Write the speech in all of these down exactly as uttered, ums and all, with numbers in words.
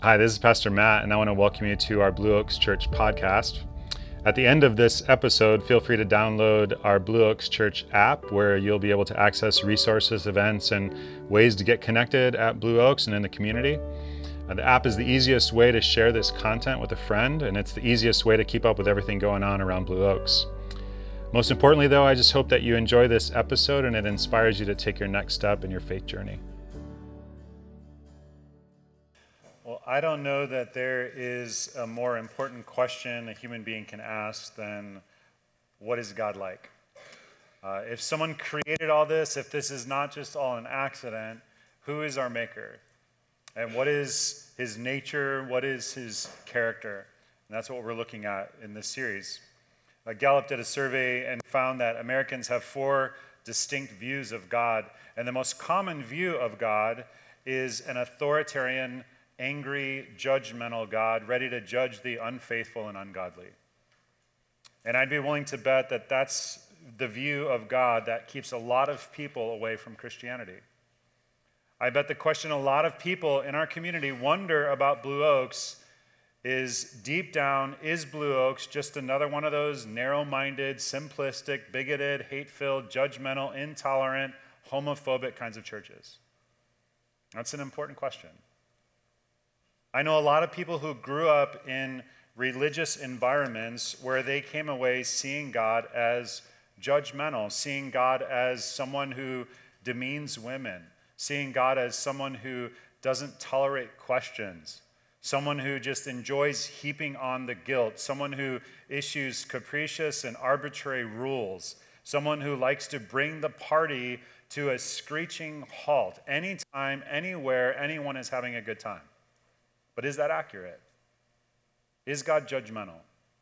Hi, this is Pastor Matt, and I want to welcome you to our Blue Oaks Church podcast. At the end of this episode, feel free to download our Blue Oaks Church app, where you'll be able to access resources, events, and ways to get connected at Blue Oaks and in the community. Uh, the app is the easiest way to share this content with a friend, and it's the easiest way to keep up with everything going on around Blue Oaks. Most importantly, though, I just hope that you enjoy this episode and it inspires you to take your next step in your faith journey. Well, I don't know that there is a more important question a human being can ask than, what is God like? Uh, if someone created all this, if this is not just all an accident, who is our maker? And what is his nature? What is his character? And that's what we're looking at in this series. Uh, Gallup did a survey and found that Americans have four distinct views of God. And the most common view of God is an authoritarian, angry, judgmental God, ready to judge the unfaithful and ungodly. And I'd be willing to bet that that's the view of God that keeps a lot of people away from Christianity. I bet the question a lot of people in our community wonder about Blue Oaks is, deep down, is Blue Oaks just another one of those narrow-minded, simplistic, bigoted, hate-filled, judgmental, intolerant, homophobic kinds of churches? That's an important question. I know a lot of people who grew up in religious environments where they came away seeing God as judgmental, seeing God as someone who demeans women, seeing God as someone who doesn't tolerate questions, someone who just enjoys heaping on the guilt, someone who issues capricious and arbitrary rules, someone who likes to bring the party to a screeching halt anytime, anywhere, anyone is having a good time. But is that accurate? Is God judgmental?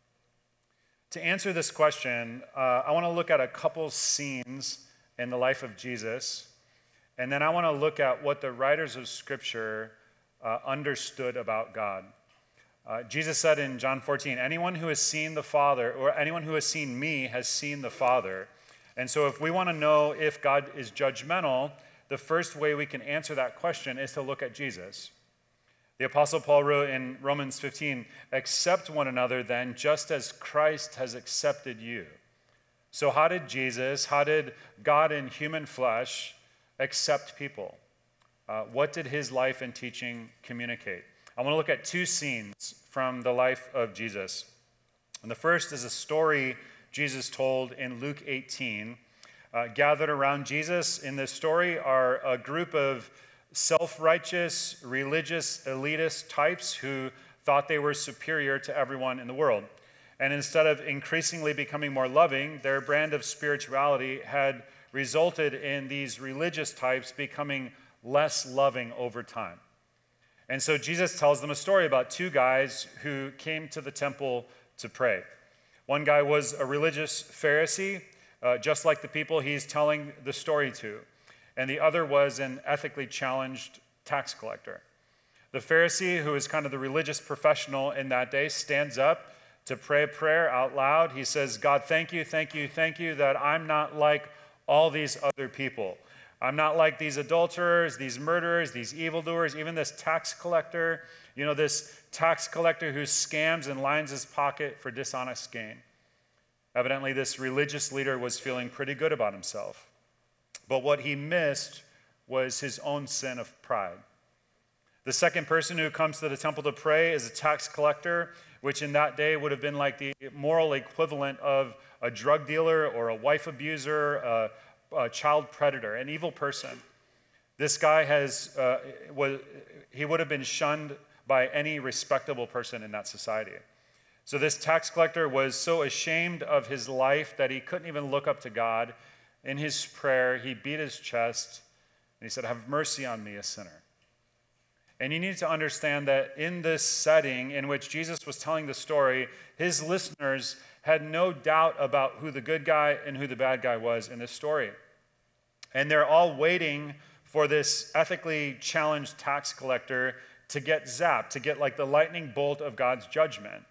To answer this question, uh, I want to look at a couple scenes in the life of Jesus, and then I want to look at what the writers of Scripture uh, understood about God. Uh, Jesus said in John fourteen, anyone who has seen the Father, or anyone who has seen me, has seen the Father. And so if we want to know if God is judgmental, the first way we can answer that question is to look at Jesus. The Apostle Paul wrote in Romans fifteen, accept one another then, just as Christ has accepted you. So how did Jesus, how did God in human flesh accept people? Uh, what did his life and teaching communicate? I want to look at two scenes from the life of Jesus. And the first is a story Jesus told in Luke eighteen. Uh, gathered around Jesus in this story are a group of self-righteous, religious, elitist types who thought they were superior to everyone in the world. And instead of increasingly becoming more loving, their brand of spirituality had resulted in these religious types becoming less loving over time. And so Jesus tells them a story about two guys who came to the temple to pray. One guy was a religious Pharisee, uh, just like the people he's telling the story to. And the other was an ethically challenged tax collector. The Pharisee, who is kind of the religious professional in that day, stands up to pray a prayer out loud. He says, God, thank you, thank you, thank you that I'm not like all these other people. I'm not like these adulterers, these murderers, these evildoers, even this tax collector, you know, this tax collector who scams and lines his pocket for dishonest gain. Evidently, this religious leader was feeling pretty good about himself. But what he missed was his own sin of pride. The second person who comes to the temple to pray is a tax collector, which in that day would have been like the moral equivalent of a drug dealer or a wife abuser, a, a child predator, an evil person. This guy has, uh, was, he would have been shunned by any respectable person in that society. So this tax collector was so ashamed of his life that he couldn't even look up to God. In his prayer, he beat his chest and he said, have mercy on me, a sinner. And you need to understand that in this setting in which Jesus was telling the story, his listeners had no doubt about who the good guy and who the bad guy was in this story. And they're all waiting for this ethically challenged tax collector to get zapped, to get like the lightning bolt of God's judgment.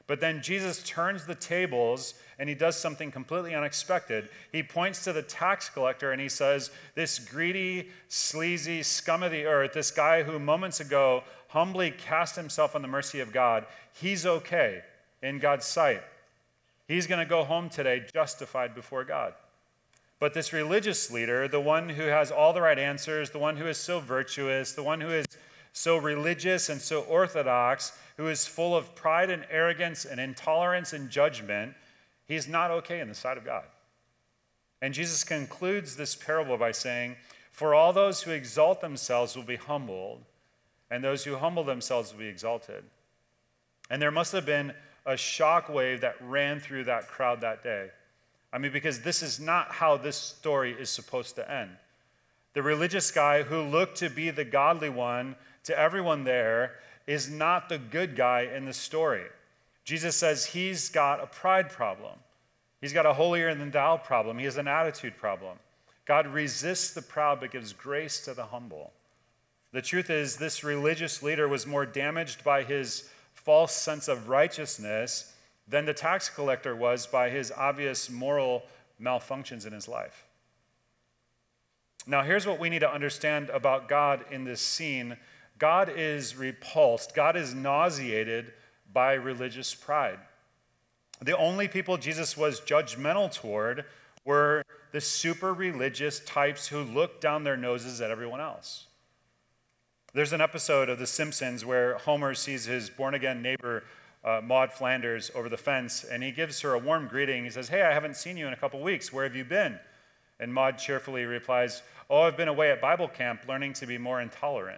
But then Jesus turns the tables and he does something completely unexpected. He points to the tax collector and he says, this greedy, sleazy scum of the earth, this guy who moments ago humbly cast himself on the mercy of God, he's okay in God's sight. He's going to go home today justified before God. But this religious leader, the one who has all the right answers, the one who is so virtuous, the one who is so religious and so orthodox, who is full of pride and arrogance and intolerance and judgment, he's not okay in the sight of God. And Jesus concludes this parable by saying, for all those who exalt themselves will be humbled, and those who humble themselves will be exalted. And there must have been a shock wave that ran through that crowd that day. I mean, because this is not how this story is supposed to end. The religious guy who looked to be the godly one to everyone there is not the good guy in the story. Jesus says he's got a pride problem. He's got a holier than thou problem. He has an attitude problem. God resists the proud but gives grace to the humble. The truth is, this religious leader was more damaged by his false sense of righteousness than the tax collector was by his obvious moral malfunctions in his life. Now, here's what we need to understand about God in this scene. God is repulsed. God is nauseated by religious pride. The only people Jesus was judgmental toward were the super religious types who looked down their noses at everyone else. There's an episode of The Simpsons where Homer sees his born-again neighbor, uh, Maude Flanders, over the fence, and he gives her a warm greeting. He says, hey, I haven't seen you in a couple weeks. Where have you been? And Maude cheerfully replies, oh, I've been away at Bible camp learning to be more intolerant.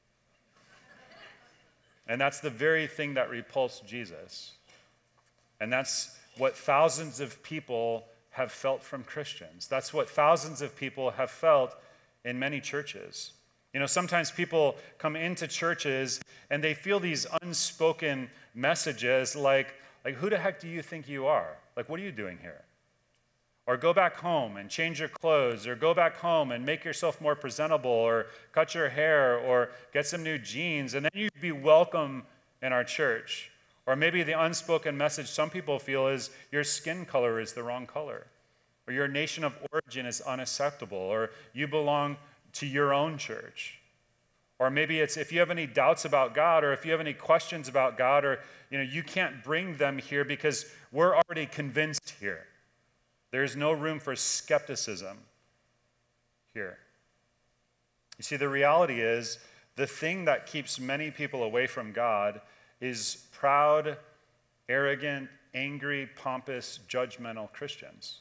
And that's the very thing that repulsed Jesus. And that's what thousands of people have felt from Christians. That's what thousands of people have felt in many churches. You know, sometimes people come into churches and they feel these unspoken messages like, like, who the heck do you think you are? Like, what are you doing here? Or go back home and change your clothes, or go back home and make yourself more presentable, or cut your hair, or get some new jeans, and then you'd be welcome in our church. Or maybe the unspoken message some people feel is your skin color is the wrong color, or your nation of origin is unacceptable, or you belong to your own church. Or maybe it's if you have any doubts about God, or if you have any questions about God, or you know, you can't bring them here because we're already convinced here. There's no room for skepticism here. You see, the reality is the thing that keeps many people away from God is proud, arrogant, angry, pompous, judgmental Christians.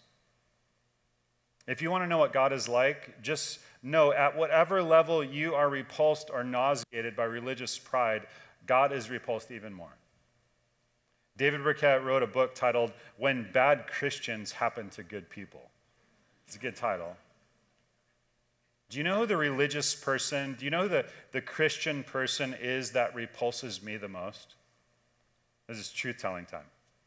If you want to know what God is like, just know at whatever level you are repulsed or nauseated by religious pride, God is repulsed even more. David Burkett wrote a book titled When Bad Christians Happen to Good People. It's a good title. Do you know who the religious person, do you know who the, the Christian person is that repulses me the most? This is truth-telling time.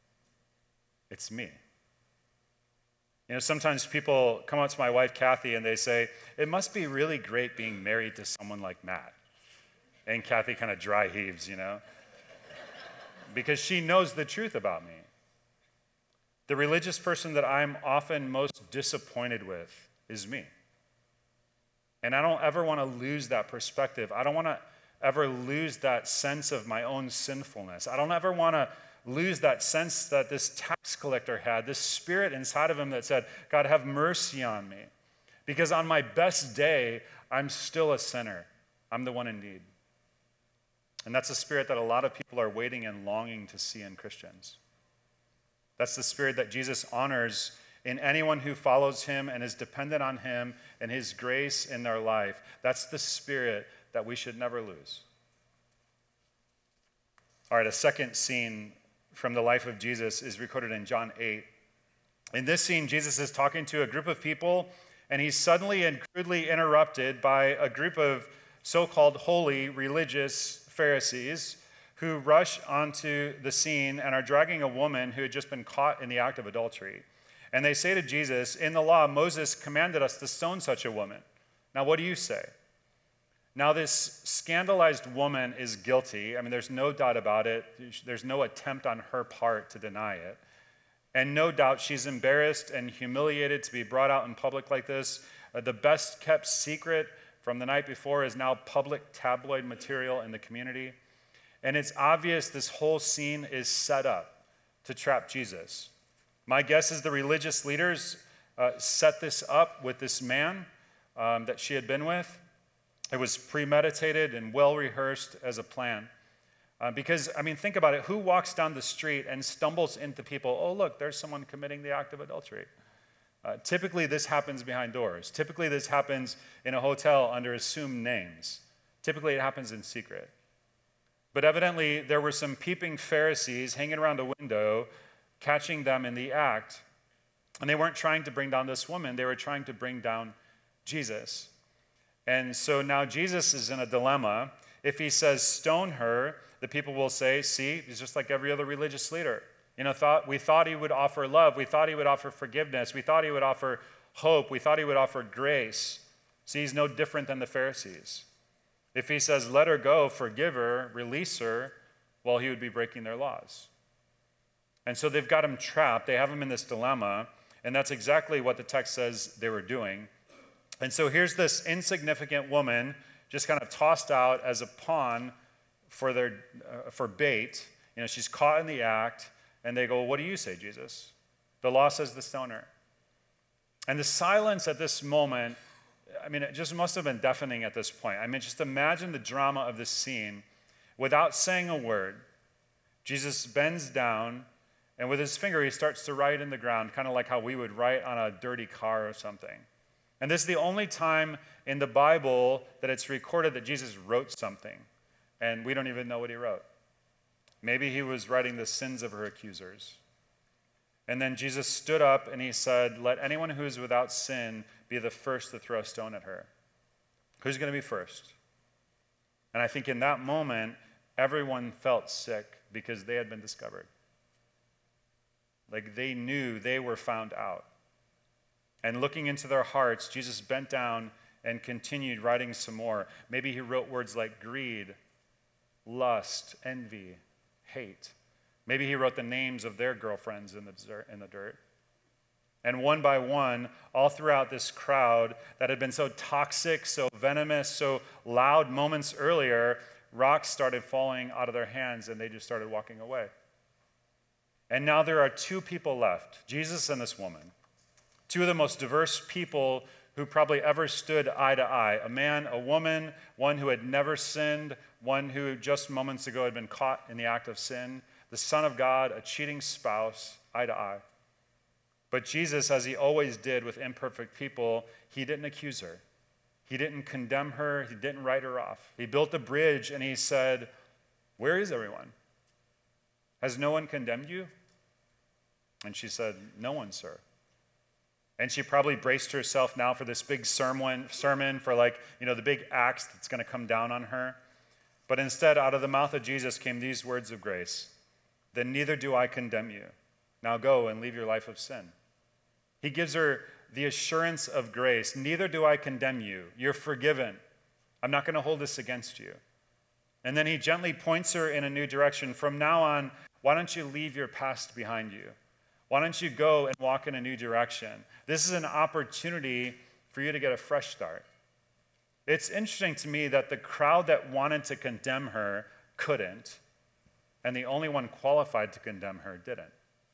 It's me. You know, sometimes people come up to my wife, Kathy, and they say, it must be really great being married to someone like Matt. And Kathy kind of dry heaves, you know, because she knows the truth about me. The religious person that I'm often most disappointed with is me. And I don't ever want to lose that perspective. I don't want to ever lose that sense of my own sinfulness. I don't ever want to lose that sense that this tax collector had, this spirit inside of him that said, God, have mercy on me. Because on my best day, I'm still a sinner. I'm the one in need. And that's a spirit that a lot of people are waiting and longing to see in Christians. That's the spirit that Jesus honors in anyone who follows him and is dependent on him and his grace in their life. That's the spirit that we should never lose. All right, a second scene from the life of Jesus is recorded in John eight. In this scene, Jesus is talking to a group of people, and he's suddenly and crudely interrupted by a group of so-called holy religious Pharisees who rush onto the scene and are dragging a woman who had just been caught in the act of adultery. And they say to Jesus, in the law, Moses commanded us to stone such a woman. Now, what do you say? Now, this scandalized woman is guilty. I mean, there's no doubt about it. There's no attempt on her part to deny it. And no doubt she's embarrassed and humiliated to be brought out in public like this. Uh, the best kept secret from the night before is now public tabloid material in the community. And it's obvious this whole scene is set up to trap Jesus. My guess is the religious leaders uh, set this up with this man um, that she had been with. It was premeditated and well rehearsed as a plan. Uh, because, I mean, think about it. Who walks down the street and stumbles into people? Oh, look, there's someone committing the act of adultery. Uh, typically, this happens behind doors. Typically, this happens in a hotel under assumed names. Typically, it happens in secret. But evidently, there were some peeping Pharisees hanging around a window, catching them in the act. And they weren't trying to bring down this woman. They were trying to bring down Jesus. And so now Jesus is in a dilemma. If he says, stone her, the people will say, see, he's just like every other religious leader. You know, thought, we thought he would offer love. We thought he would offer forgiveness. We thought he would offer hope. We thought he would offer grace. See, he's no different than the Pharisees. If he says, let her go, forgive her, release her, well, he would be breaking their laws. And so they've got him trapped. They have him in this dilemma. And that's exactly what the text says they were doing. And so here's this insignificant woman just kind of tossed out as a pawn for their uh, for bait. You know, she's caught in the act, and they go, what do you say, Jesus? The law says to stone her. And the silence at this moment, I mean, it just must have been deafening at this point. I mean, just imagine the drama of this scene. Without saying a word, Jesus bends down, and with his finger, he starts to write in the ground, kind of like how we would write on a dirty car or something. And this is the only time in the Bible that it's recorded that Jesus wrote something, and we don't even know what he wrote. Maybe he was writing the sins of her accusers. And then Jesus stood up and he said, let anyone who is without sin be the first to throw a stone at her. Who's going to be first? And I think in that moment, everyone felt sick because they had been discovered. Like they knew they were found out. And looking into their hearts, Jesus bent down and continued writing some more. Maybe he wrote words like greed, lust, envy, hate. Maybe he wrote the names of their girlfriends in the dirt, in the dirt. And one by one, all throughout this crowd that had been so toxic, so venomous, so loud moments earlier, rocks started falling out of their hands and they just started walking away. And now there are two people left, Jesus and this woman. Two of the most diverse people who probably ever stood eye to eye. A man, a woman, one who had never sinned, one who just moments ago had been caught in the act of sin, the Son of God, a cheating spouse, eye to eye. But Jesus, as he always did with imperfect people, he didn't accuse her. He didn't condemn her. He didn't write her off. He built a bridge and he said, where is everyone? Has no one condemned you? And she said, no one, sir. And she probably braced herself now for this big sermon, sermon for like, you know, the big axe that's going to come down on her. But instead, out of the mouth of Jesus came these words of grace. Then neither do I condemn you. Now go and leave your life of sin. He gives her the assurance of grace. Neither do I condemn you. You're forgiven. I'm not going to hold this against you. And then he gently points her in a new direction. From now on, why don't you leave your past behind you? Why don't you go and walk in a new direction? This is an opportunity for you to get a fresh start. It's interesting to me that the crowd that wanted to condemn her couldn't, and the only one qualified to condemn her didn't.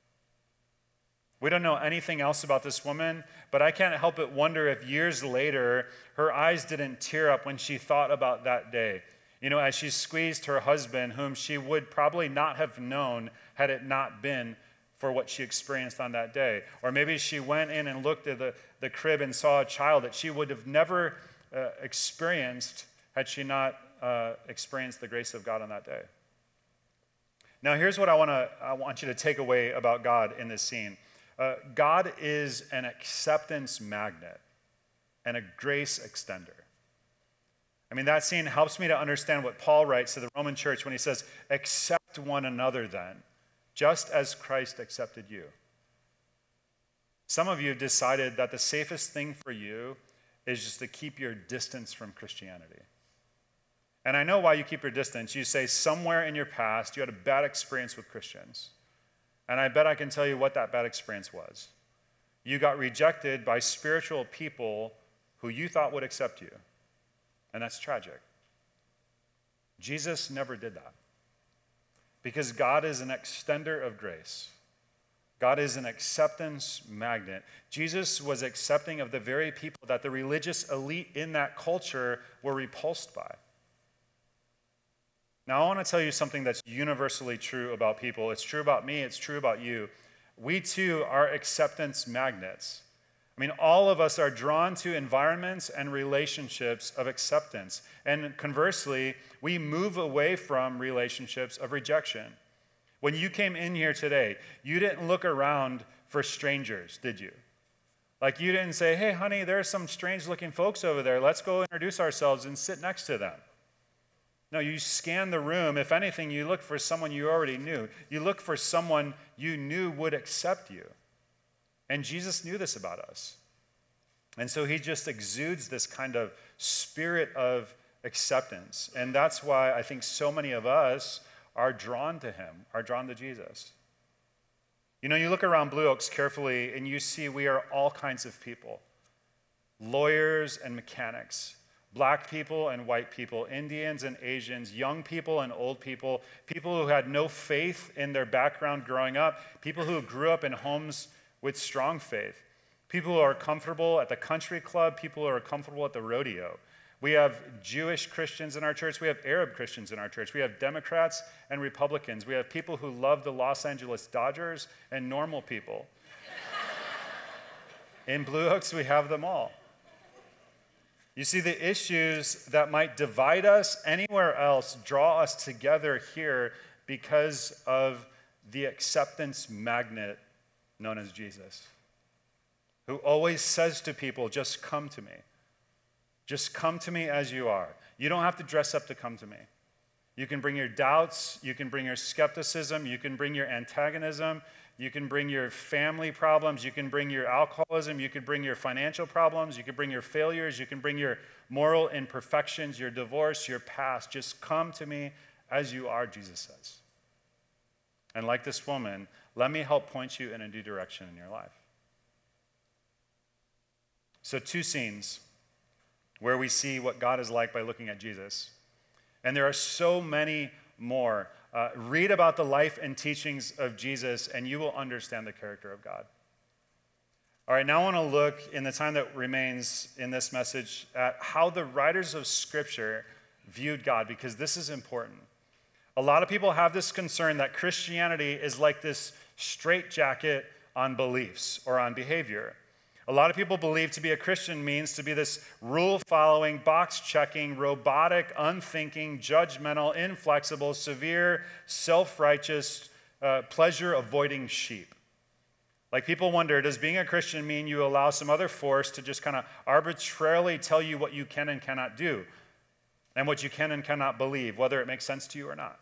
We don't know anything else about this woman, but I can't help but wonder if years later her eyes didn't tear up when she thought about that day. You know, as she squeezed her husband, whom she would probably not have known had it not been for what she experienced on that day. Or maybe she went in and looked at the, the crib and saw a child that she would have never uh, experienced had she not uh, experienced the grace of God on that day. Now, here's what I want to I want you to take away about God in this scene. Uh, God is an acceptance magnet and a grace extender. I mean, that scene helps me to understand what Paul writes to the Roman church when he says, accept one another then, just as Christ accepted you. Some of you have decided that the safest thing for you is just to keep your distance from Christianity. And I know why you keep your distance. You say somewhere in your past you had a bad experience with Christians. And I bet I can tell you what that bad experience was. You got rejected by spiritual people who you thought would accept you. And that's tragic. Jesus never did that. Because God is an extender of grace. God is an acceptance magnet. Jesus was accepting of the very people that the religious elite in that culture were repulsed by. Now, I want to tell you something that's universally true about people. It's true about me. It's true about you. We, too, are acceptance magnets. I mean, all of us are drawn to environments and relationships of acceptance. And conversely, we move away from relationships of rejection. When you came in here today, you didn't look around for strangers, did you? Like you didn't say, hey, honey, there are some strange-looking folks over there. Let's go introduce ourselves and sit next to them. No, you scanned the room. If anything, you looked for someone you already knew. You looked for someone you knew would accept you. And Jesus knew this about us. And so he just exudes this kind of spirit of acceptance. And that's why I think so many of us are drawn to him, are drawn to Jesus. You know, you look around Blue Oaks carefully and you see we are all kinds of people. Lawyers and mechanics, black people and white people, Indians and Asians, young people and old people, people who had no faith in their background growing up, people who grew up in homes with strong faith, people who are comfortable at the country club, people who are comfortable at the rodeo. We have Jewish Christians in our church. We have Arab Christians in our church. We have Democrats and Republicans. We have people who love the Los Angeles Dodgers and normal people. In Blue Oaks, we have them all. You see, the issues that might divide us anywhere else draw us together here because of the acceptance magnet known as Jesus, who always says to people, just come to me. Just come to me as you are. You don't have to dress up to come to me. You can bring your doubts. You can bring your skepticism. You can bring your antagonism. You can bring your family problems. You can bring your alcoholism. You can bring your financial problems. You can bring your failures. You can bring your moral imperfections, your divorce, your past. Just come to me as you are, Jesus says. And like this woman, let me help point you in a new direction in your life. So two scenes where we see what God is like by looking at Jesus. And there are so many more. Uh, read about the life and teachings of Jesus, and you will understand the character of God. All right, now I want to look, in the time that remains in this message, at how the writers of Scripture viewed God, because this is important. A lot of people have this concern that Christianity is like this straitjacket on beliefs or on behavior. A lot of people believe to be a Christian means to be this rule-following, box-checking, robotic, unthinking, judgmental, inflexible, severe, self-righteous, uh, pleasure-avoiding sheep. Like people wonder, does being a Christian mean you allow some other force to just kind of arbitrarily tell you what you can and cannot do and what you can and cannot believe, whether it makes sense to you or not?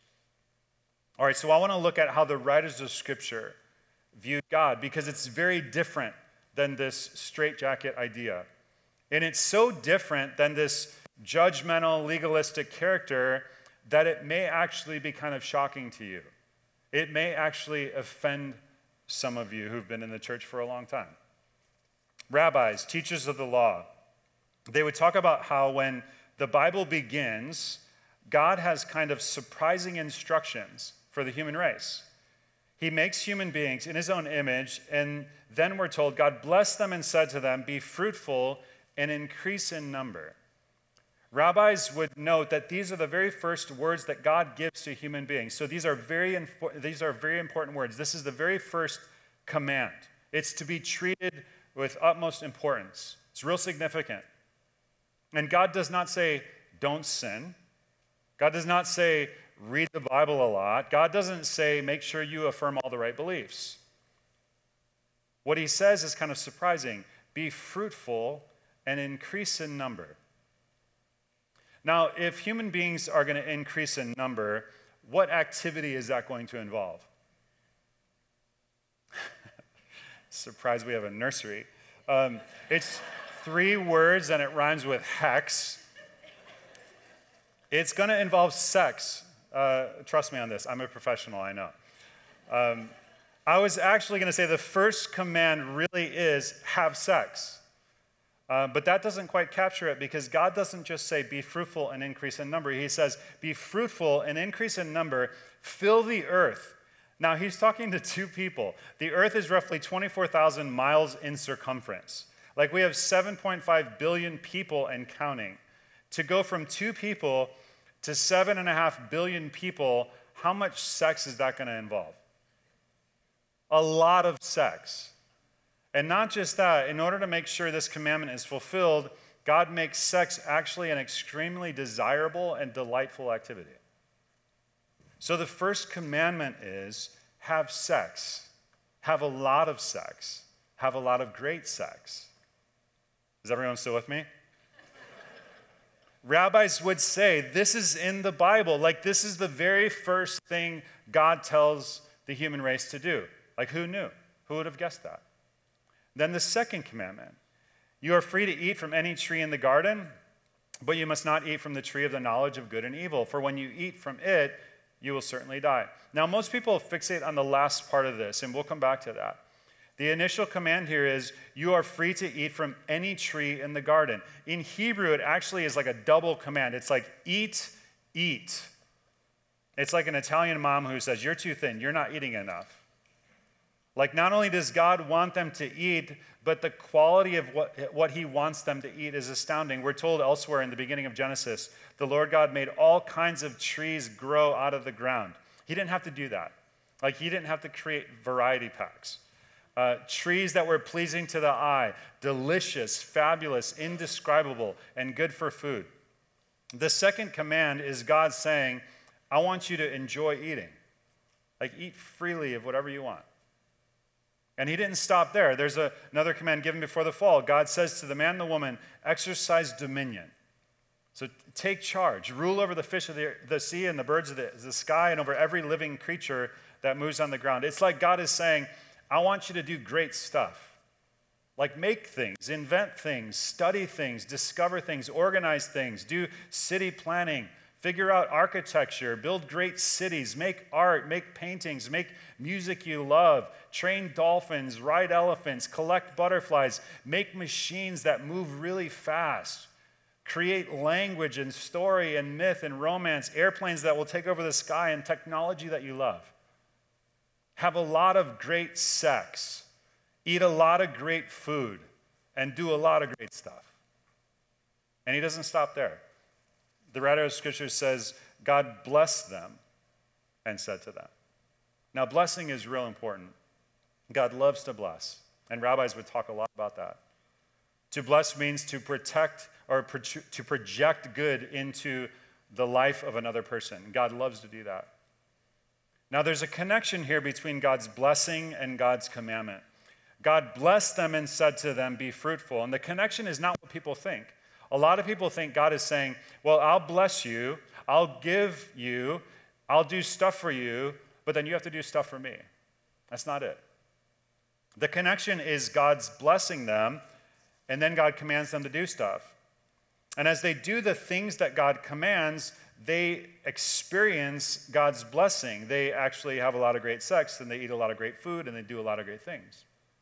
All right, so I want to look at how the writers of Scripture viewed God, because it's very different than this straitjacket idea. And it's so different than this judgmental, legalistic character that it may actually be kind of shocking to you. It may actually offend some of you who've been in the church for a long time. Rabbis, teachers of the law, they would talk about how when the Bible begins, God has kind of surprising instructions for the human race. He makes human beings in his own image, and then we're told, God blessed them and said to them, be fruitful and increase in number. Rabbis would note that these are the very first words that God gives to human beings. So these are very, infor- these are very important words. This is the very first command. It's to be treated with utmost importance. It's real significant. And God does not say, don't sin. God does not say, read the Bible a lot. God doesn't say, make sure you affirm all the right beliefs. What he says is kind of surprising. Be fruitful and increase in number. Now, if human beings are going to increase in number, what activity is that going to involve? Surprised we have a nursery. Um, it's three words and it rhymes with hex. It's going to involve sex. Uh, trust me on this. I'm a professional, I know. Um, I was actually going to say the first command really is have sex. Uh, but that doesn't quite capture it because God doesn't just say be fruitful and increase in number. He says be fruitful and increase in number, fill the earth. Now he's talking to two people. The earth is roughly twenty-four thousand miles in circumference. Like we have seven point five billion people and counting. To go from two people to seven and a half billion people, how much sex is that going to involve? A lot of sex. And not just that, in order to make sure this commandment is fulfilled, God makes sex actually an extremely desirable and delightful activity. So the first commandment is have sex, have a lot of sex, have a lot of great sex. Is everyone still with me? Rabbis would say this is in the Bible, like this is the very first thing God tells the human race to do. Like who knew? Who would have guessed that? Then the second commandment, you are free to eat from any tree in the garden, but you must not eat from the tree of the knowledge of good and evil, for when you eat from it, you will certainly die. Now, most people fixate on the last part of this, and we'll come back to that. The initial command here is, you are free to eat from any tree in the garden. In Hebrew, it actually is like a double command. It's like, eat, eat. It's like an Italian mom who says, you're too thin, you're not eating enough. Like, not only does God want them to eat, but the quality of what, what he wants them to eat is astounding. We're told elsewhere in the beginning of Genesis, the Lord God made all kinds of trees grow out of the ground. He didn't have to do that. Like, he didn't have to create variety packs. Uh, trees that were pleasing to the eye, delicious, fabulous, indescribable, and good for food. The second command is God saying, I want you to enjoy eating. Like, eat freely of whatever you want. And he didn't stop there. There's a, another command given before the fall. God says to the man and the woman, exercise dominion. So take charge. Rule over the fish of the, the sea and the birds of the, the sky and over every living creature that moves on the ground. It's like God is saying, I want you to do great stuff. Like make things, invent things, study things, discover things, organize things, do city planning, figure out architecture, build great cities, make art, make paintings, make music you love, train dolphins, ride elephants, collect butterflies, make machines that move really fast, create language and story and myth and romance, airplanes that will take over the sky and technology that you love. Have a lot of great sex, eat a lot of great food, and do a lot of great stuff. And he doesn't stop there. The writer of Scripture says, God blessed them and said to them. Now, blessing is real important. God loves to bless, and rabbis would talk a lot about that. To bless means to protect or pro- to project good into the life of another person. God loves to do that. Now, there's a connection here between God's blessing and God's commandment. God blessed them and said to them, be fruitful. And the connection is not what people think. A lot of people think God is saying, well, I'll bless you, I'll give you, I'll do stuff for you, but then you have to do stuff for me. That's not it. The connection is God's blessing them, and then God commands them to do stuff. And as they do the things that God commands, they experience God's blessing. They actually have a lot of great sex, and they eat a lot of great food, and they do a lot of great things.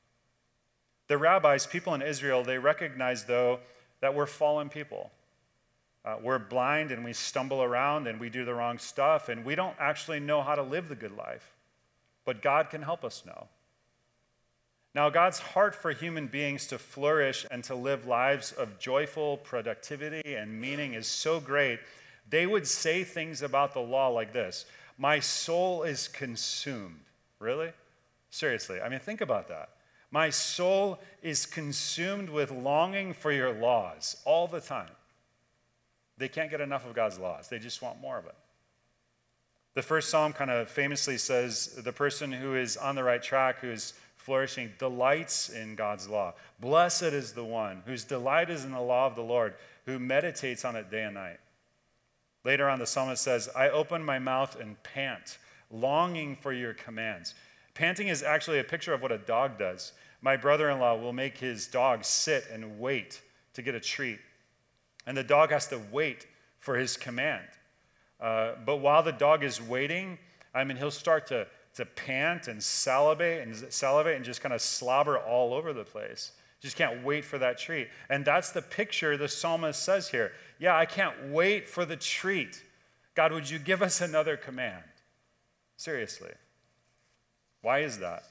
The rabbis, people in Israel, they recognize, though, that we're fallen people. Uh, we're blind, and we stumble around, and we do the wrong stuff, and we don't actually know how to live the good life. But God can help us know. Now, God's heart for human beings to flourish and to live lives of joyful productivity and meaning is so great, they would say things about the law like this: my soul is consumed. Really? Seriously, I mean, think about that. My soul is consumed with longing for your laws all the time. They can't get enough of God's laws. They just want more of it. The first psalm kind of famously says the person who is on the right track, who is flourishing, delights in God's law. Blessed is the one whose delight is in the law of the Lord, who meditates on it day and night. Later on, the psalmist says, I open my mouth and pant, longing for your commands. Panting is actually a picture of what a dog does. My brother-in-law will make his dog sit and wait to get a treat. And the dog has to wait for his command. Uh, but while the dog is waiting, I mean, he'll start to, to pant and salivate and salivate and just kind of slobber all over the place. Just can't wait for that treat. And that's the picture the psalmist says here. Yeah, I can't wait for the treat. God, would you give us another command? Seriously. Why is that?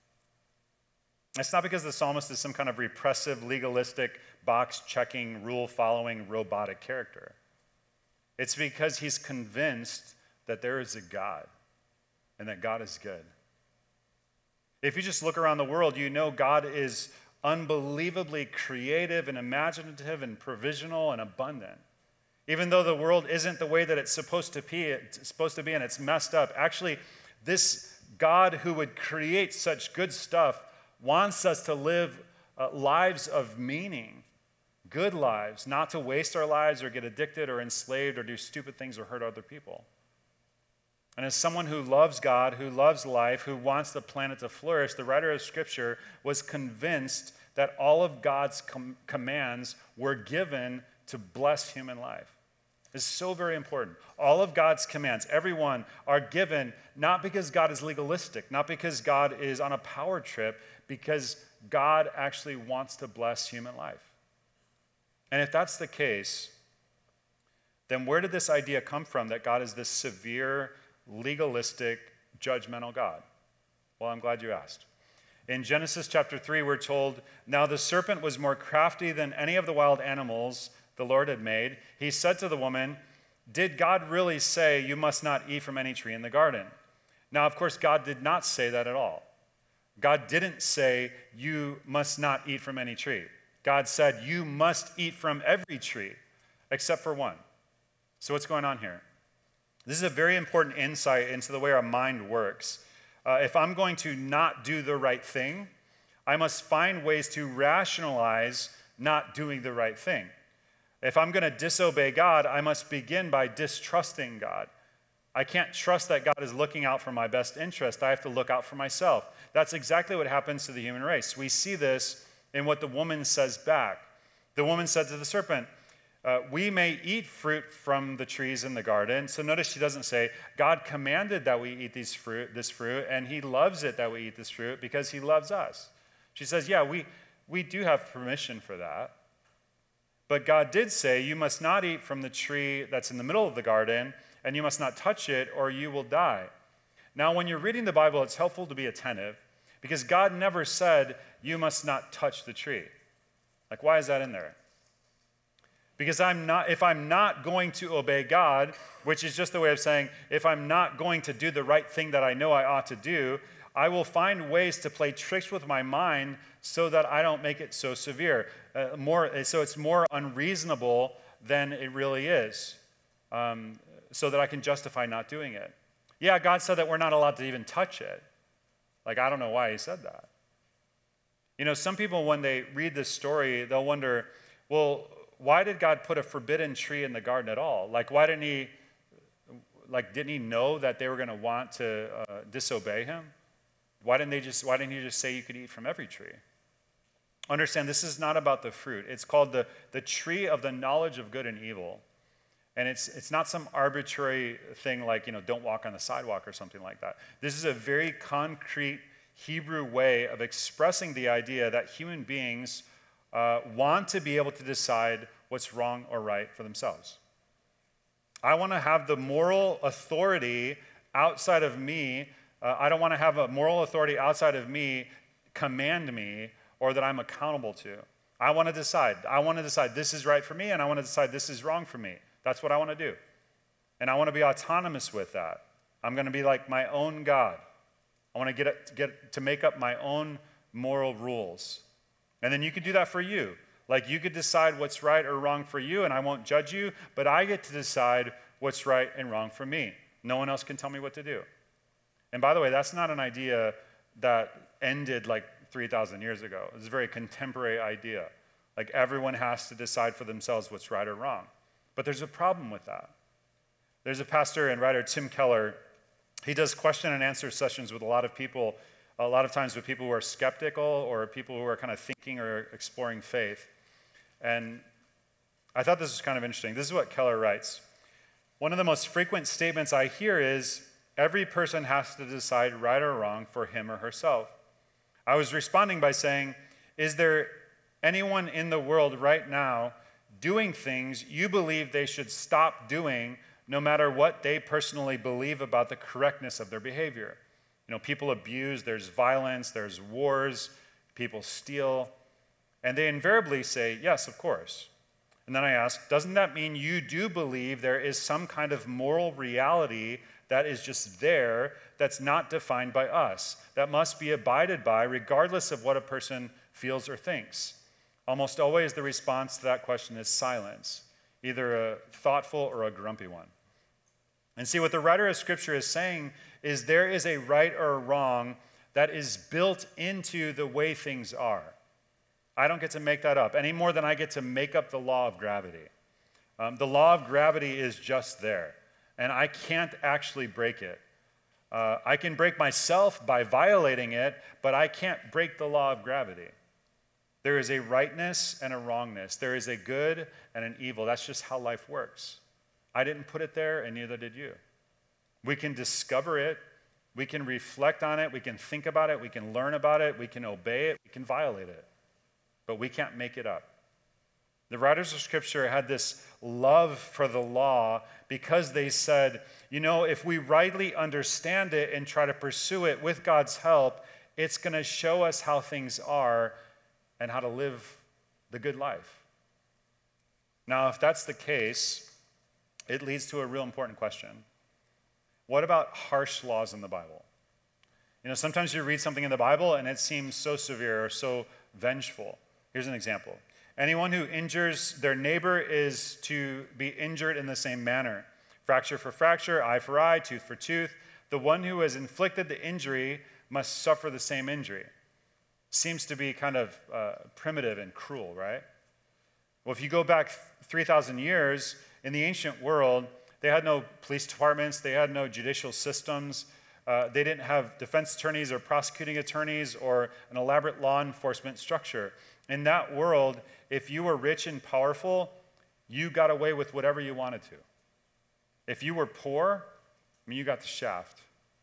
It's not because the psalmist is some kind of repressive, legalistic, box-checking, rule-following, robotic character. It's because he's convinced that there is a God and that God is good. If you just look around the world, you know God is unbelievably creative and imaginative and provisional and abundant. Even though the world isn't the way that it's supposed to be, it's supposed to be and it's messed up, actually, this God who would create such good stuff wants us to live uh, lives of meaning, good lives, not to waste our lives or get addicted or enslaved or do stupid things or hurt other people. And as someone who loves God, who loves life, who wants the planet to flourish, the writer of Scripture was convinced that all of God's com- commands were given to bless human life. This is so very important. All of God's commands, every one, are given not because God is legalistic, not because God is on a power trip, because God actually wants to bless human life. And if that's the case, then where did this idea come from that God is this severe, legalistic, judgmental God? Well, I'm glad you asked. In Genesis chapter three, we're told, "Now the serpent was more crafty than any of the wild animals the Lord had made. He said to the woman, 'Did God really say you must not eat from any tree in the garden?' Now, of course, God did not say that at all. God didn't say you must not eat from any tree. God said you must eat from every tree except for one. So what's going on here? This is a very important insight into the way our mind works. Uh, if I'm going to not do the right thing, I must find ways to rationalize not doing the right thing. If I'm going to disobey God, I must begin by distrusting God. I can't trust that God is looking out for my best interest. I have to look out for myself. That's exactly what happens to the human race. We see this in what the woman says back. The woman said to the serpent, uh, we may eat fruit from the trees in the garden. So notice she doesn't say, God commanded that we eat these fruit, this fruit, and he loves it that we eat this fruit because he loves us. She says, yeah, we, we do have permission for that. But God did say, you must not eat from the tree that's in the middle of the garden, and you must not touch it, or you will die. Now, when you're reading the Bible, it's helpful to be attentive, because God never said, you must not touch the tree. Like, why is that in there? Because I'm not, if I'm not going to obey God, which is just the way of saying, if I'm not going to do the right thing that I know I ought to do, I will find ways to play tricks with my mind so that I don't make it so severe, uh, more, so it's more unreasonable than it really is, um, so that I can justify not doing it. Yeah, God said that we're not allowed to even touch it. Like, I don't know why he said that. You know, some people, when they read this story, they'll wonder, well, why did God put a forbidden tree in the garden at all? Like, why didn't he, like, didn't he know that they were going to want to uh, disobey him? Why didn't they just, why didn't he just say you could eat from every tree? Understand, this is not about the fruit. It's called the, the tree of the knowledge of good and evil. And it's it's not some arbitrary thing like, you know, don't walk on the sidewalk or something like that. This is a very concrete Hebrew way of expressing the idea that human beings uh, want to be able to decide what's wrong or right for themselves. I want to have the moral authority outside of me. Uh, I don't want to have a moral authority outside of me command me or that I'm accountable to. I want to decide. I want to decide this is right for me, and I want to decide this is wrong for me. That's what I want to do. And I want to be autonomous with that. I'm going to be like my own God. I want to get, it, get to make up my own moral rules. And then you could do that for you. Like, you could decide what's right or wrong for you, and I won't judge you, but I get to decide what's right and wrong for me. No one else can tell me what to do. And by the way, that's not an idea that ended like three thousand years ago. It's a very contemporary idea. Like, everyone has to decide for themselves what's right or wrong. But there's a problem with that. There's a pastor and writer, Tim Keller. He does question and answer sessions with a lot of people, a lot of times with people who are skeptical or people who are kind of thinking or exploring faith. And I thought this was kind of interesting. This is what Keller writes. One of the most frequent statements I hear is, every person has to decide right or wrong for him or herself. I was responding by saying, is there anyone in the world right now doing things you believe they should stop doing no matter what they personally believe about the correctness of their behavior? You know, people abuse, there's violence, there's wars, people steal, and they invariably say, yes, of course. And then I ask, doesn't that mean you do believe there is some kind of moral reality that is just there, that's not defined by us, that must be abided by regardless of what a person feels or thinks? Almost always the response to that question is silence, either a thoughtful or a grumpy one. And see, what the writer of Scripture is saying is there is a right or a wrong that is built into the way things are. I don't get to make that up any more than I get to make up the law of gravity. Um, the law of gravity is just there, and I can't actually break it. Uh, I can break myself by violating it, but I can't break the law of gravity. There is a rightness and a wrongness. There is a good and an evil. That's just how life works. I didn't put it there, and neither did you. We can discover it. We can reflect on it. We can think about it. We can learn about it. We can obey it. We can violate it. But we can't make it up. The writers of Scripture had this love for the law because they said, you know, if we rightly understand it and try to pursue it with God's help, it's going to show us how things are and how to live the good life. Now, if that's the case, it leads to a real important question. What about harsh laws in the Bible? You know, sometimes you read something in the Bible and it seems so severe or so vengeful. Here's an example. Anyone who injures their neighbor is to be injured in the same manner. Fracture for fracture, eye for eye, tooth for tooth. The one who has inflicted the injury must suffer the same injury. Seems to be kind of uh, primitive and cruel, right? Well, if you go back three thousand years, in the ancient world, they had no police departments, they had no judicial systems, uh, they didn't have defense attorneys or prosecuting attorneys or an elaborate law enforcement structure. In that world, if you were rich and powerful, you got away with whatever you wanted to. If you were poor, I mean, you got the shaft.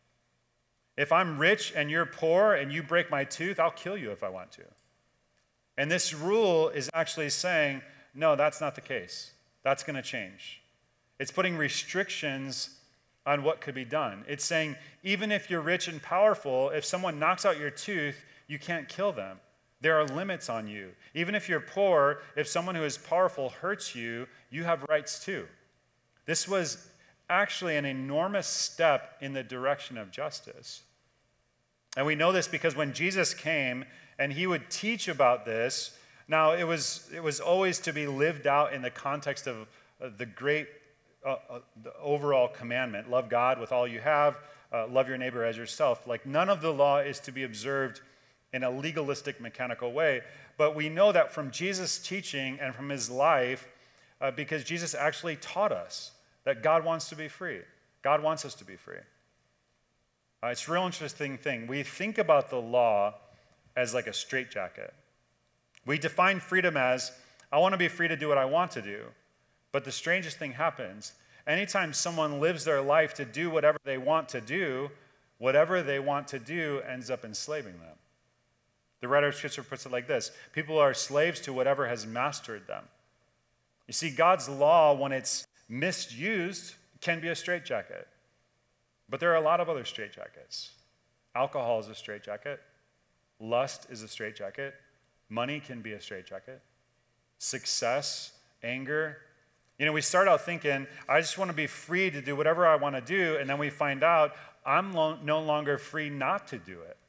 If I'm rich and you're poor and you break my tooth, I'll kill you if I want to. And this rule is actually saying, no, that's not the case. That's going to change. It's putting restrictions on what could be done. It's saying, even if you're rich and powerful, if someone knocks out your tooth, you can't kill them. There are limits on you. Even if you're poor, if someone who is powerful hurts you, you have rights too. This was actually an enormous step in the direction of justice. And we know this because when Jesus came and he would teach about this, now it was it was always to be lived out in the context of uh, the great uh, uh, the overall commandment, love God with all you have, uh, love your neighbor as yourself. Like, none of the law is to be observed in a legalistic, mechanical way. But we know that from Jesus' teaching and from his life, uh, because Jesus actually taught us that God wants to be free. God wants us to be free. Uh, it's a real interesting thing. We think about the law as like a straitjacket. We define freedom as, I want to be free to do what I want to do. But the strangest thing happens. Anytime someone lives their life to do whatever they want to do, whatever they want to do ends up enslaving them. The writer of Scripture puts it like this: people are slaves to whatever has mastered them. You see, God's law, when it's misused, can be a straitjacket. But there are a lot of other straitjackets. Alcohol is a straitjacket. Lust is a straitjacket. Money can be a straitjacket. Success, anger. You know, we start out thinking, I just want to be free to do whatever I want to do, and then we find out I'm lo- no longer free not to do it.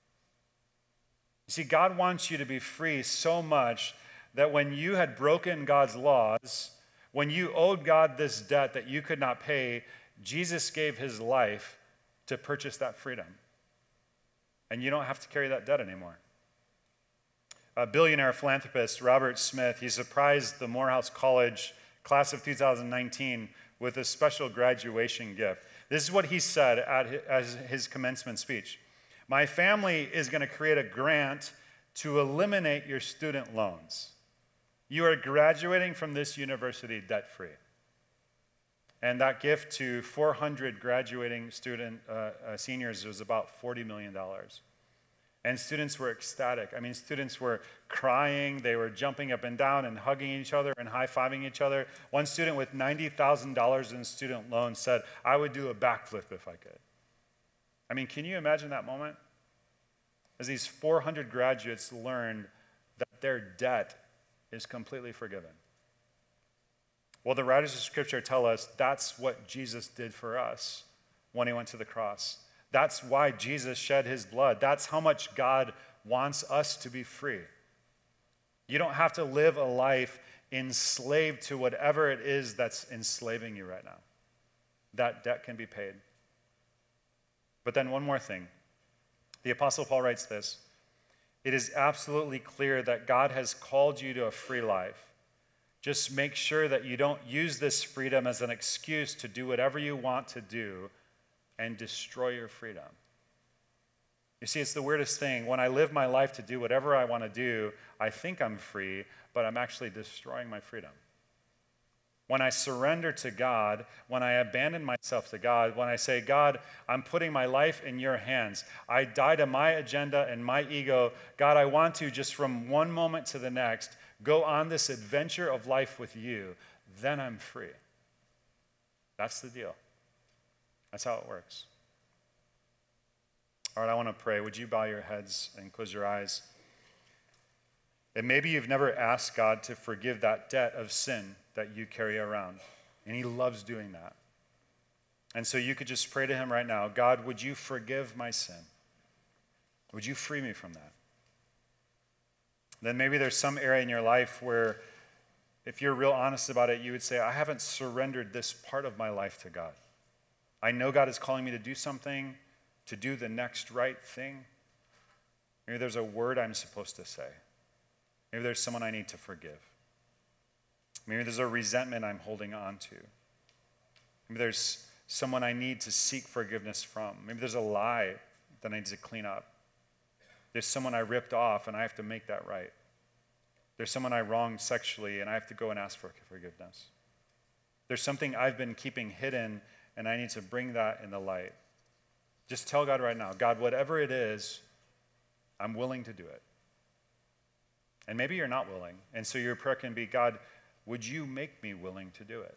You see, God wants you to be free so much that when you had broken God's laws, when you owed God this debt that you could not pay, Jesus gave his life to purchase that freedom. And you don't have to carry that debt anymore. A billionaire philanthropist, Robert Smith, he surprised the Morehouse College class of two thousand nineteen with a special graduation gift. This is what he said at his, as his commencement speech. My family is going to create a grant to eliminate your student loans. You are graduating from this university debt-free. And that gift to four hundred graduating student uh, uh, seniors was about forty million dollars. And students were ecstatic. I mean, students were crying. They were jumping up and down and hugging each other and high-fiving each other. One student with ninety thousand dollars in student loans said, I would do a backflip if I could. I mean, can you imagine that moment? As these four hundred graduates learned that their debt is completely forgiven. Well, the writers of Scripture tell us that's what Jesus did for us when he went to the cross. That's why Jesus shed his blood. That's how much God wants us to be free. You don't have to live a life enslaved to whatever it is that's enslaving you right now. That debt can be paid. But then one more thing. The Apostle Paul writes this. It is absolutely clear that God has called you to a free life. Just make sure that you don't use this freedom as an excuse to do whatever you want to do and destroy your freedom. You see, it's the weirdest thing. When I live my life to do whatever I want to do, I think I'm free, but I'm actually destroying my freedom. When I surrender to God, when I abandon myself to God, when I say, God, I'm putting my life in your hands. I die to my agenda and my ego. God, I want to, just from one moment to the next, go on this adventure of life with you. Then I'm free. That's the deal. That's how it works. All right, I want to pray. Would you bow your heads and close your eyes? And maybe you've never asked God to forgive that debt of sin that you carry around. And he loves doing that. And so you could just pray to him right now, God, would you forgive my sin? Would you free me from that? Then maybe there's some area in your life where if you're real honest about it, you would say, I haven't surrendered this part of my life to God. I know God is calling me to do something, to do the next right thing. Maybe there's a word I'm supposed to say. Maybe there's someone I need to forgive. Maybe there's a resentment I'm holding on to. Maybe there's someone I need to seek forgiveness from. Maybe there's a lie that I need to clean up. There's someone I ripped off and I have to make that right. There's someone I wronged sexually and I have to go and ask for forgiveness. There's something I've been keeping hidden and I need to bring that in the light. Just tell God right now, God, whatever it is, I'm willing to do it. And maybe you're not willing. And so your prayer can be, God, would you make me willing to do it?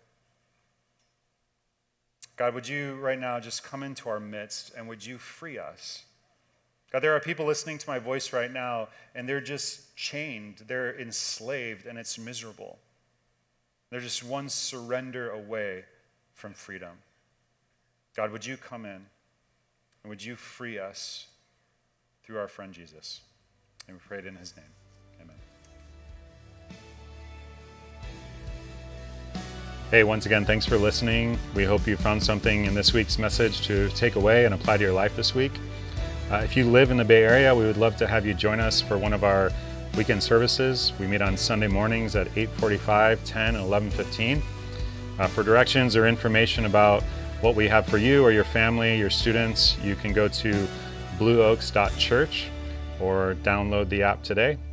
God, would you right now just come into our midst and would you free us? God, there are people listening to my voice right now and they're just chained, they're enslaved, and it's miserable. They're just one surrender away from freedom. God, would you come in and would you free us through our friend Jesus? And we pray it in his name. Amen. Hey, once again, thanks for listening. We hope you found something in this week's message to take away and apply to your life this week. Uh, if you live in the Bay Area, we would love to have you join us for one of our weekend services. We meet on Sunday mornings at eight forty-five, ten, and eleven fifteen. Uh, for directions or information about what we have for you or your family, your students, you can go to blue oaks dot church or download the app today.